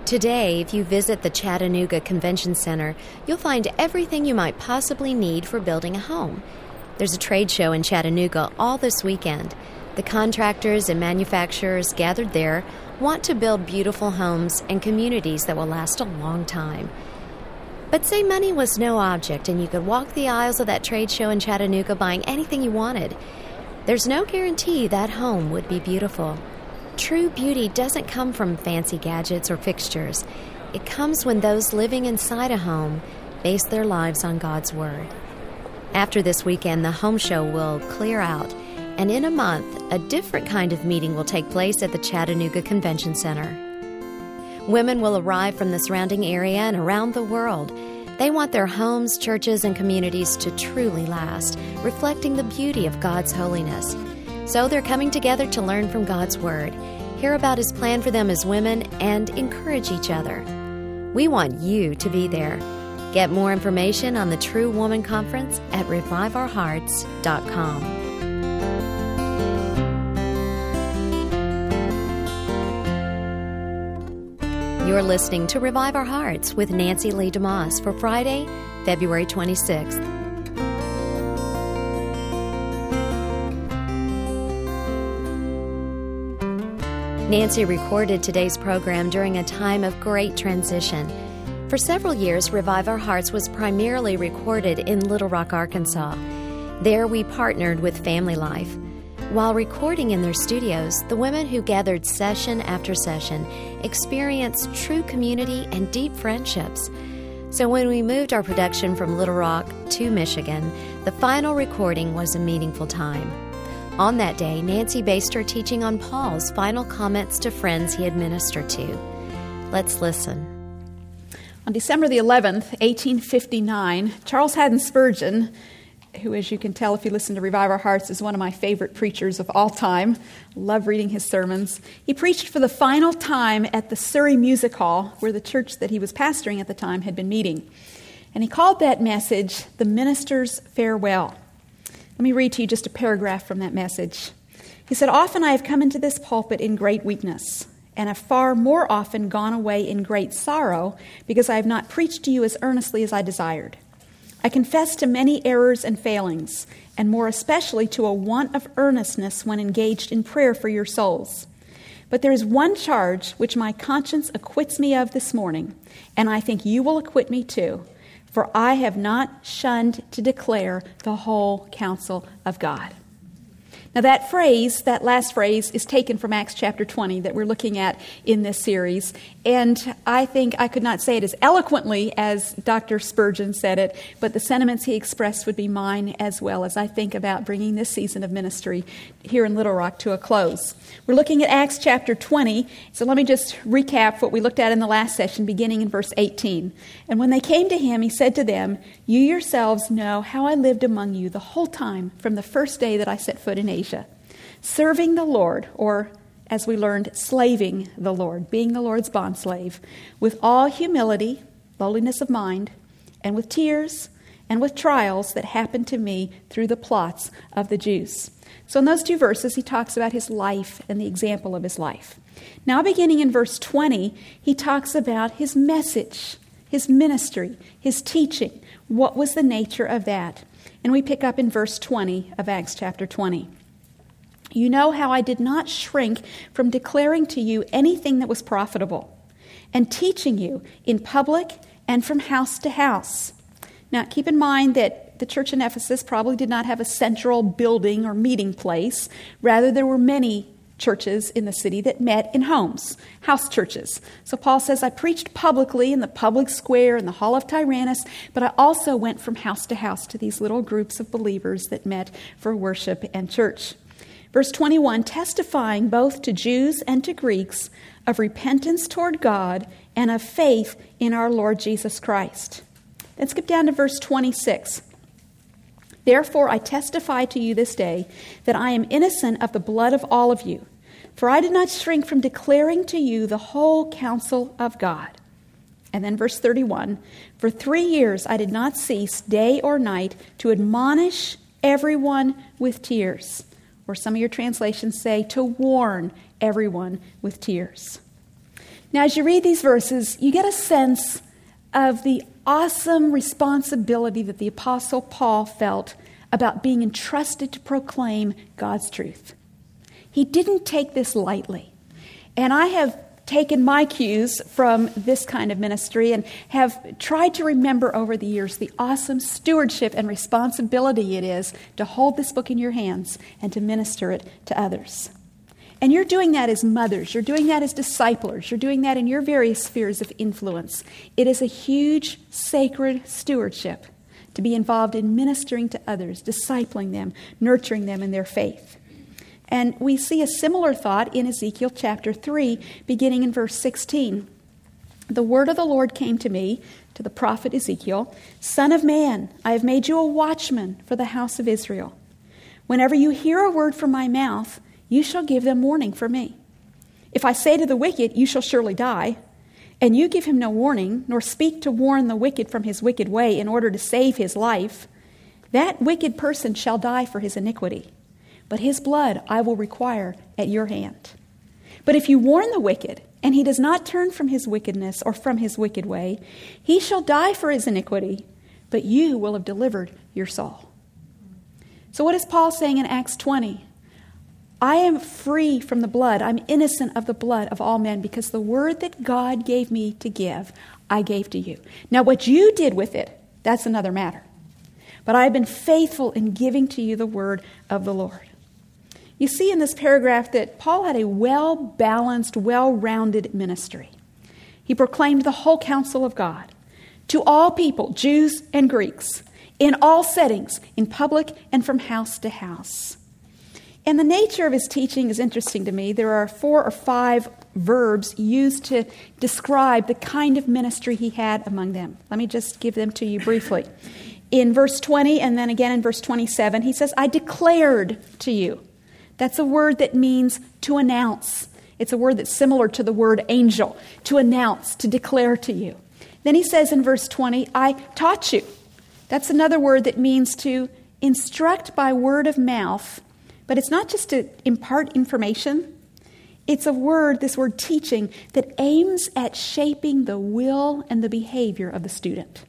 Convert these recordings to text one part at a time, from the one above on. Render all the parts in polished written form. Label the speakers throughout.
Speaker 1: Today, if you visit the Chattanooga Convention Center, you'll find everything you might possibly need for building a home. There's a trade show in Chattanooga all this weekend. The contractors and manufacturers gathered there want to build beautiful homes and communities that will last a long time. But say money was no object and you could walk the aisles of that trade show in Chattanooga buying anything you wanted. There's no guarantee that home would be beautiful. True beauty doesn't come from fancy gadgets or fixtures. It comes when those living inside a home base their lives on God's Word. After this weekend, the home show will clear out, and in a month, a different kind of meeting will take place at the Chattanooga Convention Center. Women will arrive from the surrounding area and around the world. They want their homes, churches, and communities to truly last, reflecting the beauty of God's holiness. So they're coming together to learn from God's Word, hear about His plan for them as women, and encourage each other. We want you to be there. Get more information on the True Woman Conference at reviveourhearts.com. You're listening to Revive Our Hearts with Nancy Lee DeMoss for Friday, February 26th. Nancy recorded today's program during a time of great transition. For several years, Revive Our Hearts was primarily recorded in Little Rock, Arkansas. There we partnered with Family Life. While recording in their studios, the women who gathered session after session experienced true community and deep friendships. So when we moved our production from Little Rock to Michigan, the final recording was a meaningful time. On that day, Nancy based her teaching on Paul's final comments to friends he had ministered to. Let's listen.
Speaker 2: On December the 11th, 1859, Charles Haddon Spurgeon, who, as you can tell if you listen to Revive Our Hearts, is one of my favorite preachers of all time. Love reading his sermons. He preached for the final time at the Surrey Music Hall, where the church that he was pastoring at the time had been meeting. And he called that message, The Minister's Farewell. Let me read to you just a paragraph from that message. He said, "Often I have come into this pulpit in great weakness, and have far more often gone away in great sorrow, because I have not preached to you as earnestly as I desired. I confess to many errors and failings, and more especially to a want of earnestness when engaged in prayer for your souls. But there is one charge which my conscience acquits me of this morning, and I think you will acquit me too. For I have not shunned to declare the whole counsel of God." Now that phrase, that last phrase, is taken from Acts chapter 20 that we're looking at in this series. And I think I could not say it as eloquently as Dr. Spurgeon said it, but the sentiments he expressed would be mine as well as I think about bringing this season of ministry here in Little Rock to a close. We're looking at Acts chapter 20, so let me just recap what we looked at in the last session, beginning in verse 18. "And when they came to him, he said to them, 'You yourselves know how I lived among you the whole time from the first day that I set foot in Asia, serving the Lord,'" or as we learned, slaving the Lord, being the Lord's bondslave, "with all humility, lowliness of mind, and with tears, and with trials that happened to me through the plots of the Jews." So in those two verses, he talks about his life and the example of his life. Now beginning in verse 20, he talks about his message, his ministry, his teaching. What was the nature of that? And we pick up in verse 20 of Acts chapter 20. "You know how I did not shrink from declaring to you anything that was profitable, and teaching you in public and from house to house." Now, keep in mind that the church in Ephesus probably did not have a central building or meeting place. Rather, there were many churches in the city that met in homes, house churches. So Paul says, "I preached publicly in the public square in the hall of Tyrannus, but I also went from house to house to these little groups of believers that met for worship and church." Verse 21, "Testifying both to Jews and to Greeks of repentance toward God and of faith in our Lord Jesus Christ." Then skip down to verse 26. "Therefore I testify to you this day that I am innocent of the blood of all of you, for I did not shrink from declaring to you the whole counsel of God." And then verse 31, "For 3 years I did not cease day or night to admonish everyone with tears." Or some of your translations say, "to warn everyone with tears." Now, as you read these verses, you get a sense of the awesome responsibility that the Apostle Paul felt about being entrusted to proclaim God's truth. He didn't take this lightly. And I have taken my cues from this kind of ministry and have tried to remember over the years the awesome stewardship and responsibility it is to hold this book in your hands and to minister it to others. And you're doing that as mothers. You're doing that as disciplers. You're doing that in your various spheres of influence. It is a huge, sacred stewardship to be involved in ministering to others, discipling them, nurturing them in their faith. And we see a similar thought in Ezekiel chapter 3, beginning in verse 16. The word of the Lord came to me, to the prophet Ezekiel, Son of man, I have made you a watchman for the house of Israel. Whenever you hear a word from my mouth, you shall give them warning for me. If I say to the wicked, you shall surely die, and you give him no warning, nor speak to warn the wicked from his wicked way in order to save his life, that wicked person shall die for his iniquity, but his blood I will require at your hand. But if you warn the wicked, and he does not turn from his wickedness or from his wicked way, he shall die for his iniquity, but you will have delivered your soul. So what is Paul saying in Acts 20? I am free from the blood. I'm innocent of the blood of all men because the word that God gave me to give, I gave to you. Now what you did with it, that's another matter. But I have been faithful in giving to you the word of the Lord. You see in this paragraph that Paul had a well-balanced, well-rounded ministry. He proclaimed the whole counsel of God to all people, Jews and Greeks, in all settings, in public and from house to house. And the nature of his teaching is interesting to me. There are 4 or 5 verbs used to describe the kind of ministry he had among them. Let me just give them to you briefly. In verse 20 and then again in verse 27, he says, I declared to you. That's a word that means to announce. It's a word that's similar to the word angel, to announce, to declare to you. Then he says in verse 20, I taught you. That's another word that means to instruct by word of mouth. But it's not just to impart information. It's this word teaching, that aims at shaping the will and the behavior of the student.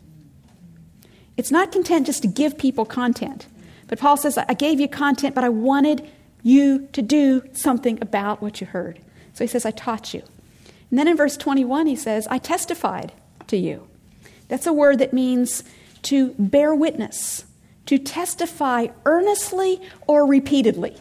Speaker 2: It's not content just to give people content. But Paul says, I gave you content, but I wanted you to do something about what you heard. So he says, I taught you. And then in verse 21, he says, I testified to you. That's a word that means to bear witness, to testify earnestly or repeatedly.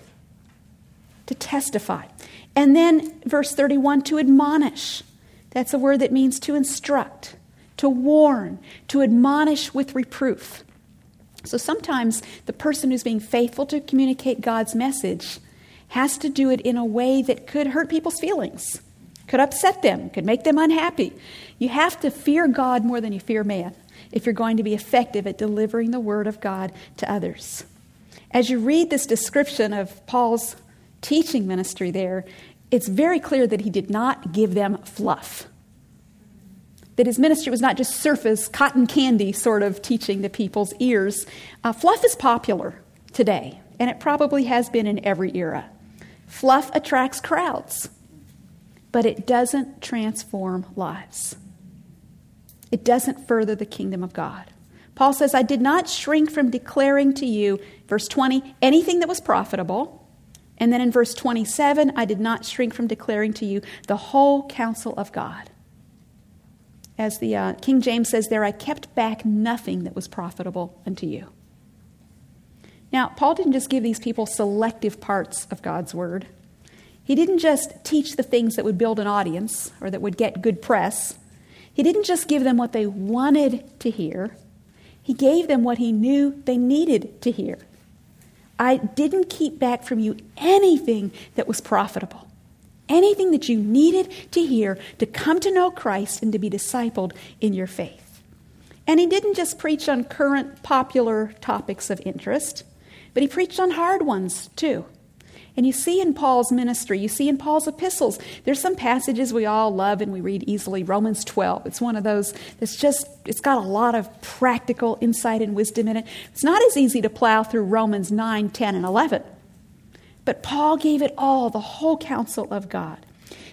Speaker 2: To testify. And then verse 31, to admonish. That's a word that means to instruct, to warn, to admonish with reproof. So sometimes the person who's being faithful to communicate God's message has to do it in a way that could hurt people's feelings, could upset them, could make them unhappy. You have to fear God more than you fear man if you're going to be effective at delivering the word of God to others. As you read this description of Paul's teaching ministry there, it's very clear that he did not give them fluff. That his ministry was not just surface, cotton candy sort of teaching to people's ears. Fluff is popular today, and it probably has been in every era. Fluff attracts crowds, but it doesn't transform lives. It doesn't further the kingdom of God. Paul says, I did not shrink from declaring to you, verse 20, anything that was profitable. And then in verse 27, I did not shrink from declaring to you the whole counsel of God. As the King James says there, I kept back nothing that was profitable unto you. Now, Paul didn't just give these people selective parts of God's word. He didn't just teach the things that would build an audience or that would get good press. He didn't just give them what they wanted to hear. He gave them what he knew they needed to hear. I didn't keep back from you anything that was profitable, anything that you needed to hear to come to know Christ and to be discipled in your faith. And he didn't just preach on current popular topics of interest, but he preached on hard ones too. And you see in Paul's ministry, you see in Paul's epistles, there's some passages we all love and we read easily. Romans 12, it's one of those it's got a lot of practical insight and wisdom in it. It's not as easy to plow through Romans 9, 10, and 11. But Paul gave it all, the whole counsel of God.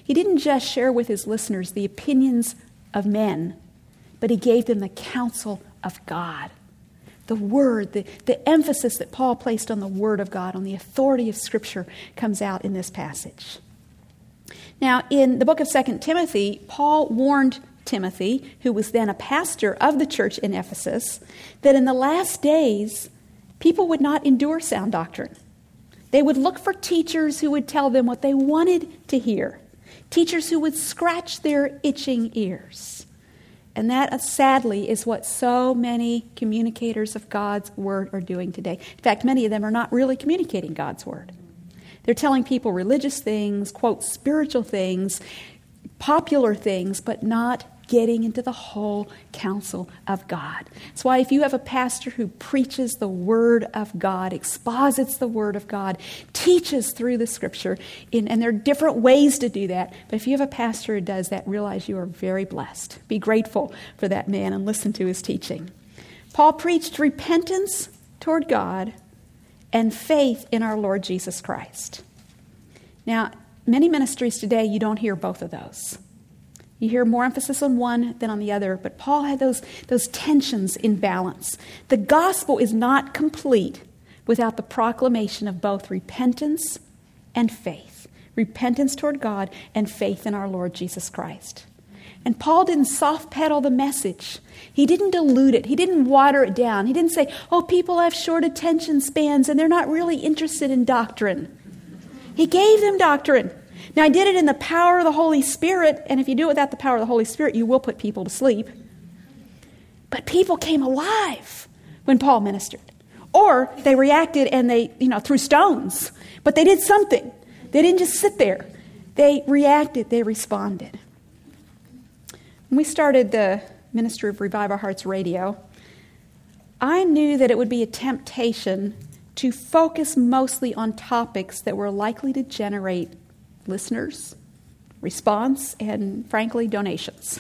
Speaker 2: He didn't just share with his listeners the opinions of men, but he gave them the counsel of God. The Word, the emphasis that Paul placed on the Word of God, on the authority of Scripture, comes out in this passage. Now, in the book of 2 Timothy, Paul warned Timothy, who was then a pastor of the church in Ephesus, that in the last days, people would not endure sound doctrine. They would look for teachers who would tell them what they wanted to hear, teachers who would scratch their itching ears. And that, sadly, is what so many communicators of God's Word are doing today. In fact, many of them are not really communicating God's Word. They're telling people religious things, quote, spiritual things, popular things, but not getting into the whole counsel of God. That's why if you have a pastor who preaches the Word of God, exposits the Word of God, teaches through the Scripture, and there are different ways to do that, but if you have a pastor who does that, realize you are very blessed. Be grateful for that man and listen to his teaching. Paul preached repentance toward God and faith in our Lord Jesus Christ. Now, many ministries today, you don't hear both of those. You hear more emphasis on one than on the other, but Paul had those tensions in balance. The gospel is not complete without the proclamation of both repentance and faith. Repentance toward God and faith in our Lord Jesus Christ. And Paul didn't soft pedal the message. He didn't dilute it. He didn't water it down. He didn't say, oh, people have short attention spans and they're not really interested in doctrine. He gave them doctrine. Now, I did it in the power of the Holy Spirit, and if you do it without the power of the Holy Spirit, you will put people to sleep. But people came alive when Paul ministered. Or they reacted and they, threw stones. But they did something. They didn't just sit there. They reacted. They responded. When we started the ministry of Revive Our Hearts Radio, I knew that it would be a temptation to focus mostly on topics that were likely to generate listeners, response, and frankly, donations.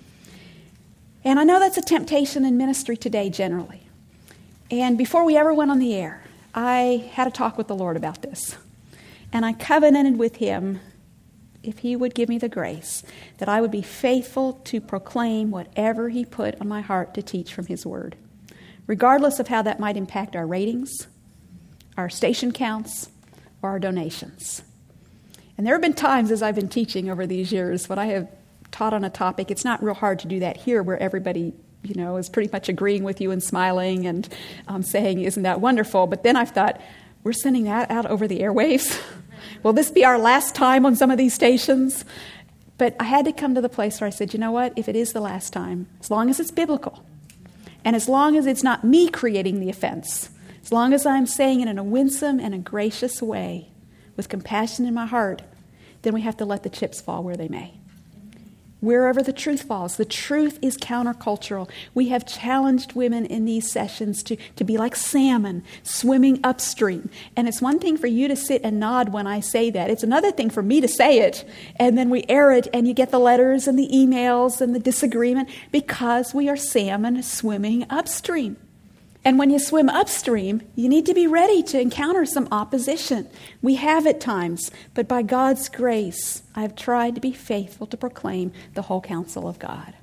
Speaker 2: And I know that's a temptation in ministry today generally. And before we ever went on the air, I had a talk with the Lord about this. And I covenanted with Him, if He would give me the grace, that I would be faithful to proclaim whatever He put on my heart to teach from His Word, regardless of how that might impact our ratings, our station counts, or our donations. And there have been times as I've been teaching over these years when I have taught on a topic, it's not real hard to do that here where everybody, is pretty much agreeing with you and smiling and saying, isn't that wonderful? But then I've thought, we're sending that out over the airwaves? Will this be our last time on some of these stations? But I had to come to the place where I said, you know what? If it is the last time, as long as it's biblical, and as long as it's not me creating the offense, as long as I'm saying it in a winsome and a gracious way, with compassion in my heart, then we have to let the chips fall where they may. Wherever the truth falls, the truth is countercultural. We have challenged women in these sessions to be like salmon, swimming upstream. And it's one thing for you to sit and nod when I say that. It's another thing for me to say it, and then we air it, and you get the letters and the emails and the disagreement because we are salmon swimming upstream. And when you swim upstream, you need to be ready to encounter some opposition. We have at times, but by God's grace, I have tried to be faithful to proclaim the whole counsel of God.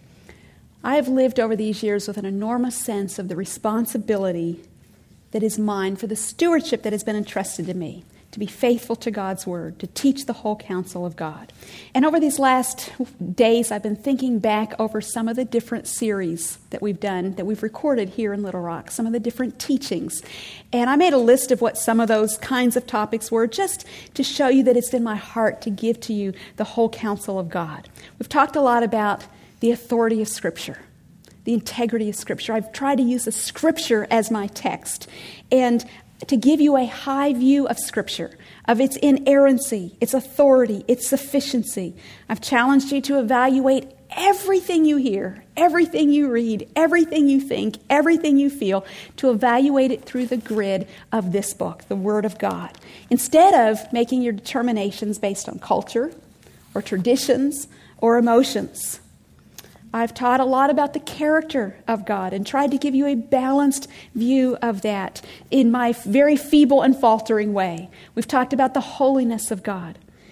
Speaker 2: I have lived over these years with an enormous sense of the responsibility that is mine for the stewardship that has been entrusted to me, to be faithful to God's Word, to teach the whole counsel of God. And over these last days, I've been thinking back over some of the different series that we've done, that we've recorded here in Little Rock, some of the different teachings. And I made a list of what some of those kinds of topics were, just to show you that it's in my heart to give to you the whole counsel of God. We've talked a lot about the authority of Scripture, the integrity of Scripture. I've tried to use the Scripture as my text, and to give you a high view of Scripture, of its inerrancy, its authority, its sufficiency. I've challenged you to evaluate everything you hear, everything you read, everything you think, everything you feel, to evaluate it through the grid of this book, the Word of God, instead of making your determinations based on culture or traditions or emotions. I've taught a lot about the character of God and tried to give you a balanced view of that in my very feeble and faltering way. We've talked about the holiness of God,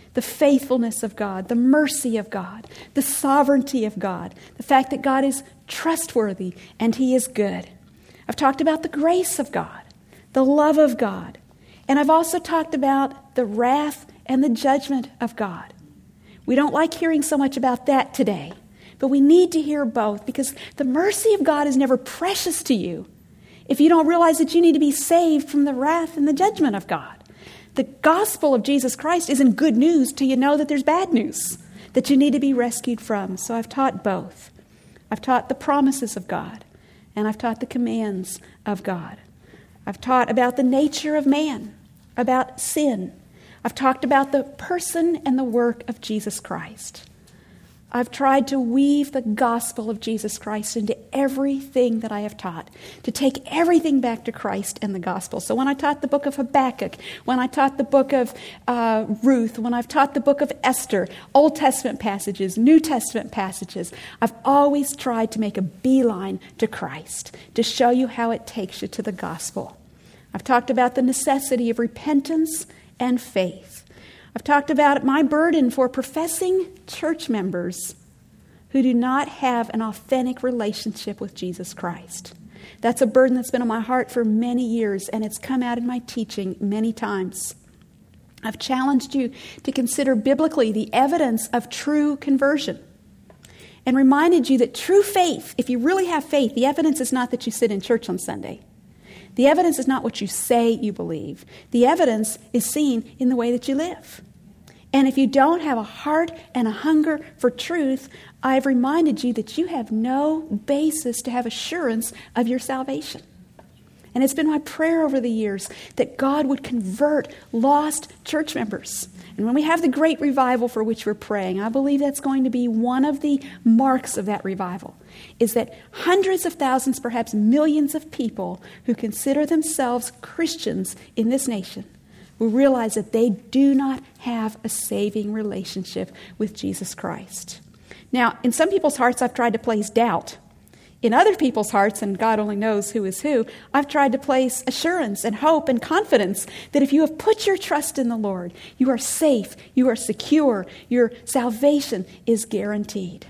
Speaker 2: the faithfulness of God, the mercy of God, the sovereignty of God, the fact that God is trustworthy and He is good. I've talked about the grace of God, the love of God, and I've also talked about the wrath and the judgment of God. We don't like hearing so much about that today, but we need to hear both because the mercy of God is never precious to you if you don't realize that you need to be saved from the wrath and the judgment of God. The gospel of Jesus Christ isn't good news till you know that there's bad news that you need to be rescued from. So I've taught both. I've taught the promises of God, and I've taught the commands of God. I've taught about the nature of man, about sin. I've talked about the person and the work of Jesus Christ. I've tried to weave the gospel of Jesus Christ into everything that I have taught, to take everything back to Christ and the gospel. So when I taught the book of Habakkuk, when I taught the book of Ruth, when I've taught the book of Esther, Old Testament passages, New Testament passages, I've always tried to make a beeline to Christ, to show you how it takes you to the gospel. I've talked about the necessity of repentance and faith. I've talked about my burden for professing church members who do not have an authentic relationship with Jesus Christ. That's a burden that's been on my heart for many years, and it's come out in my teaching many times. I've challenged you to consider biblically the evidence of true conversion and reminded you that true faith, if you really have faith, the evidence is not that you sit in church on Sunday. The evidence is not what you say you believe. The evidence is seen in the way that you live. And if you don't have a heart and a hunger for truth, I've reminded you that you have no basis to have assurance of your salvation. And it's been my prayer over the years that God would convert lost church members. And when we have the great revival for which we're praying, I believe that's going to be one of the marks of that revival, is that hundreds of thousands, perhaps millions of people who consider themselves Christians in this nation will realize that they do not have a saving relationship with Jesus Christ. Now, in some people's hearts, I've tried to place doubt. In other people's hearts, and God only knows who is who, I've tried to place assurance and hope and confidence that if you have put your trust in the Lord, you are safe, you are secure, your salvation is guaranteed.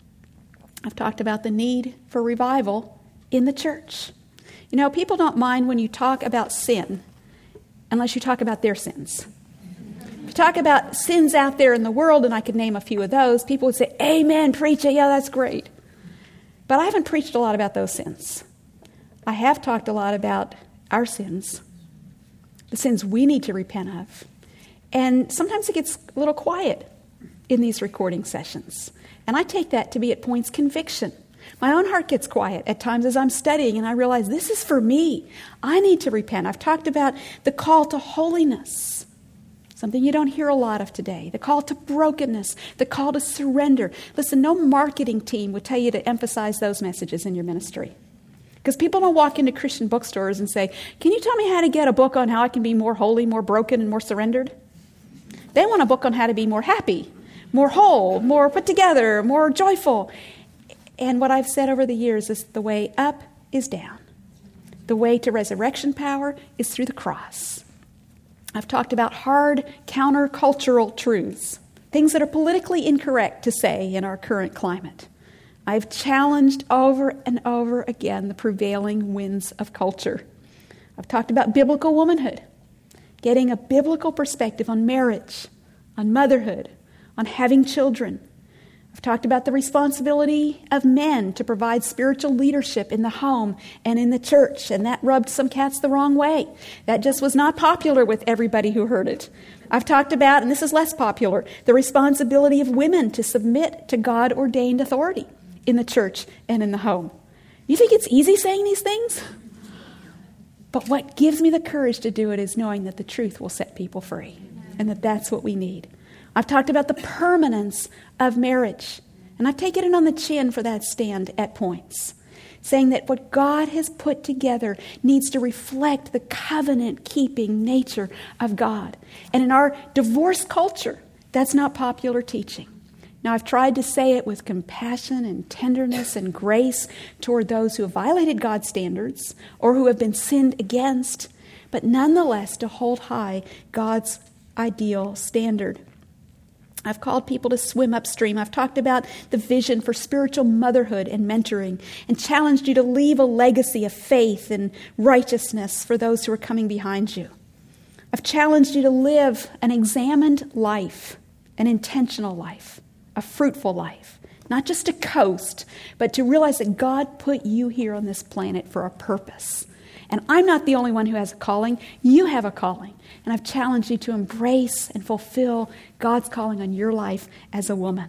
Speaker 2: I've talked about the need for revival in the church. You know, people don't mind when you talk about sin unless you talk about their sins. If you talk about sins out there in the world, and I could name a few of those, people would say, "Amen, preacher, yeah, that's great." But I haven't preached a lot about those sins. I have talked a lot about our sins, the sins we need to repent of. And sometimes it gets a little quiet in these recording sessions. And I take that to be at points conviction. My own heart gets quiet at times as I'm studying, and I realize this is for me. I need to repent. I've talked about the call to holiness, something you don't hear a lot of today. The call to brokenness, the call to surrender. Listen, no marketing team would tell you to emphasize those messages in your ministry. Because people don't walk into Christian bookstores and say, "Can you tell me how to get a book on how I can be more holy, more broken, and more surrendered?" They want a book on how to be more happy, more whole, more put together, more joyful. And what I've said over the years is the way up is down. The way to resurrection power is through the cross. I've talked about hard countercultural truths, things that are politically incorrect to say in our current climate. I've challenged over and over again the prevailing winds of culture. I've talked about biblical womanhood, getting a biblical perspective on marriage, on motherhood, on having children. I've talked about the responsibility of men to provide spiritual leadership in the home and in the church, and that rubbed some cats the wrong way. That just was not popular with everybody who heard it. I've talked about, and this is less popular, the responsibility of women to submit to God-ordained authority in the church and in the home. You think it's easy saying these things? But what gives me the courage to do it is knowing that the truth will set people free, and that that's what we need. I've talked about the permanence of marriage, and I've taken it on the chin for that stand at points, saying that what God has put together needs to reflect the covenant-keeping nature of God. And in our divorce culture, that's not popular teaching. Now, I've tried to say it with compassion and tenderness and grace toward those who have violated God's standards or who have been sinned against, but nonetheless to hold high God's ideal standard. I've called people to swim upstream. I've talked about the vision for spiritual motherhood and mentoring and challenged you to leave a legacy of faith and righteousness for those who are coming behind you. I've challenged you to live an examined life, an intentional life, a fruitful life, not just to coast, but to realize that God put you here on this planet for a purpose. And I'm not the only one who has a calling. You have a calling. And I've challenged you to embrace and fulfill God's calling on your life as a woman.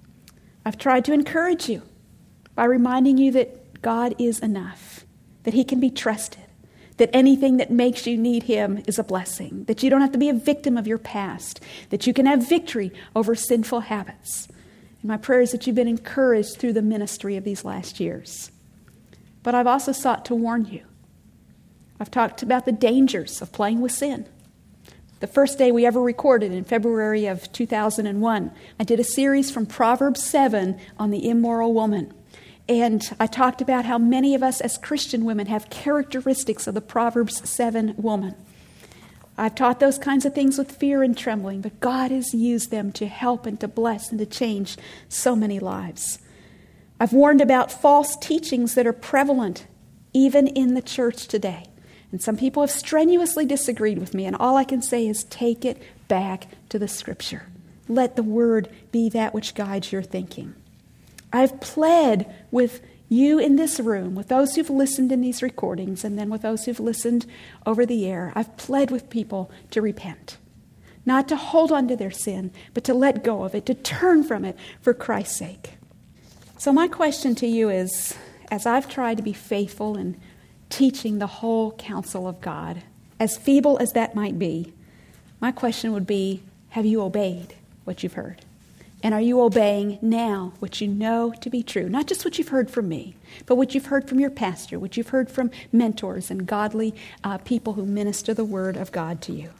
Speaker 2: I've tried to encourage you by reminding you that God is enough, that He can be trusted, that anything that makes you need Him is a blessing, that you don't have to be a victim of your past, that you can have victory over sinful habits. And my prayer is that you've been encouraged through the ministry of these last years. But I've also sought to warn you. I've talked about the dangers of playing with sin. The first day we ever recorded in February of 2001, I did a series from Proverbs 7 on the immoral woman. And I talked about how many of us as Christian women have characteristics of the Proverbs 7 woman. I've taught those kinds of things with fear and trembling, but God has used them to help and to bless and to change so many lives. I've warned about false teachings that are prevalent even in the church today. And some people have strenuously disagreed with me, and all I can say is take it back to the Scripture. Let the Word be that which guides your thinking. I've pled with you in this room, with those who've listened in these recordings, and then with those who've listened over the air. I've pled with people to repent. Not to hold on to their sin, but to let go of it, to turn from it for Christ's sake. So my question to you is, as I've tried to be faithful in teaching the whole counsel of God, as feeble as that might be, my question would be, have you obeyed what you've heard? And are you obeying now what you know to be true? Not just what you've heard from me, but what you've heard from your pastor, what you've heard from mentors and godly people who minister the Word of God to you.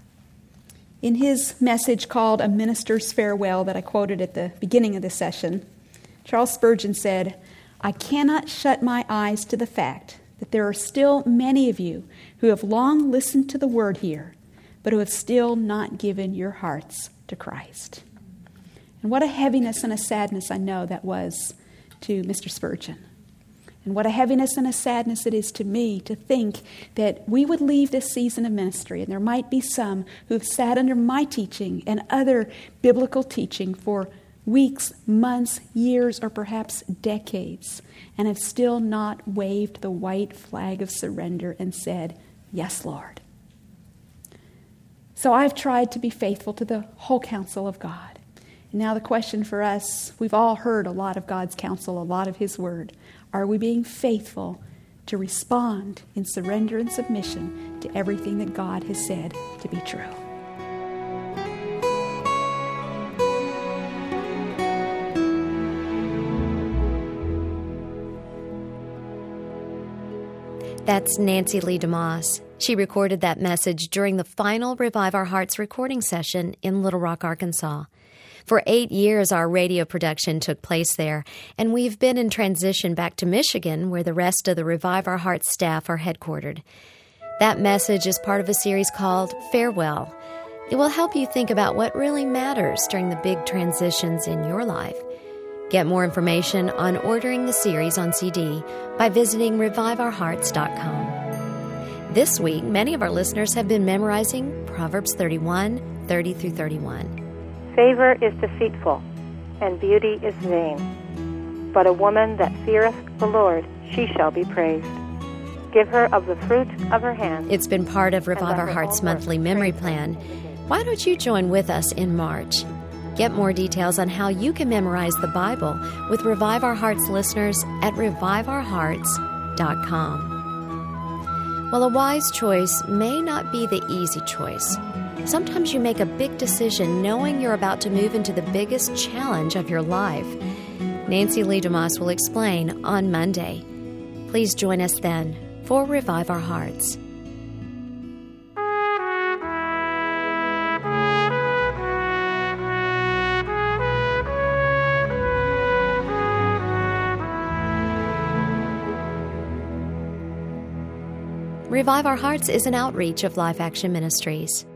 Speaker 2: In his message called A Minister's Farewell that I quoted at the beginning of this session, Charles Spurgeon said, "I cannot shut my eyes to the fact that there are still many of you who have long listened to the word here, but who have still not given your hearts to Christ." And what a heaviness and a sadness I know that was to Mr. Spurgeon. And what a heaviness and a sadness it is to me to think that we would leave this season of ministry, and there might be some who have sat under my teaching and other biblical teaching for weeks, months, years, or perhaps decades, and have still not waved the white flag of surrender and said, "Yes, Lord." So I've tried to be faithful to the whole counsel of God. And now the question for us, we've all heard a lot of God's counsel, a lot of His Word. Are we being faithful to respond in surrender and submission to everything that God has said to be true?
Speaker 1: That's Nancy Lee DeMoss. She recorded that message during the final Revive Our Hearts recording session in Little Rock, Arkansas. For 8 years, our radio production took place there, and we've been in transition back to Michigan, where the rest of the Revive Our Hearts staff are headquartered. That message is part of a series called Farewell. It will help you think about what really matters during the big transitions in your life. Get more information on ordering the series on CD by visiting reviveourhearts.com. This week, many of our listeners have been memorizing Proverbs 31, 30 through 31.
Speaker 3: Favor is deceitful, and beauty is vain. But a woman that feareth the Lord, she shall be praised. Give her of the fruit of her hand.
Speaker 1: It's been part of Revive Our Hearts monthly memory plan. Why don't you join with us in March? Get more details on how you can memorize the Bible with Revive Our Hearts listeners at reviveourhearts.com. Well, a wise choice may not be the easy choice. Sometimes you make a big decision knowing you're about to move into the biggest challenge of your life. Nancy Lee DeMoss will explain on Monday. Please join us then for Revive Our Hearts. Revive Our Hearts is an outreach of Life Action Ministries.